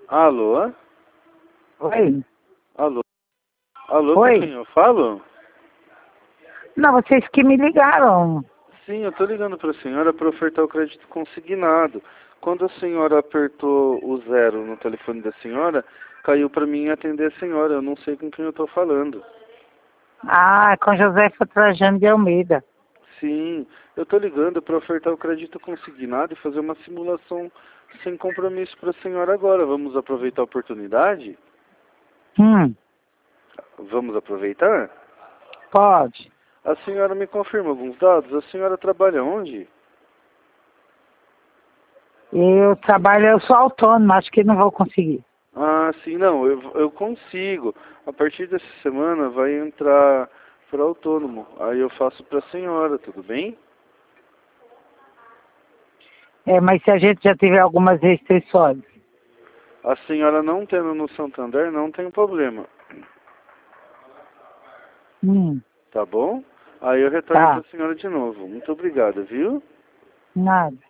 Alô? Oi? Alô? Alô, com Oi? quem eu falo? Não, vocês que me ligaram. Sim, eu tô ligando para a senhora para ofertar o crédito consignado. Quando a senhora apertou o 0 no telefone da senhora, caiu para mim atender a senhora. Eu não sei com quem eu tô falando. Ah, com Josefa Trajano de Almeida. Sim, eu tô ligando para ofertar o crédito consignado e fazer uma simulação sem compromisso para a senhora agora. Vamos aproveitar a oportunidade? Hum, Vamos aproveitar? pode. A senhora me confirma alguns dados? A senhora trabalha onde? Eu sou autônoma, acho que não vou conseguir. Ah, sim, não, eu consigo. A partir dessa semana vai entrar para autônomo. Aí eu faço para a senhora, tudo bem? É, mas se a gente já tiver algumas restrições. A senhora não tendo no Santander, não tem problema, Hum, tá bom? Aí eu retorno para tá. a senhora de novo. Muito obrigado, viu? Nada.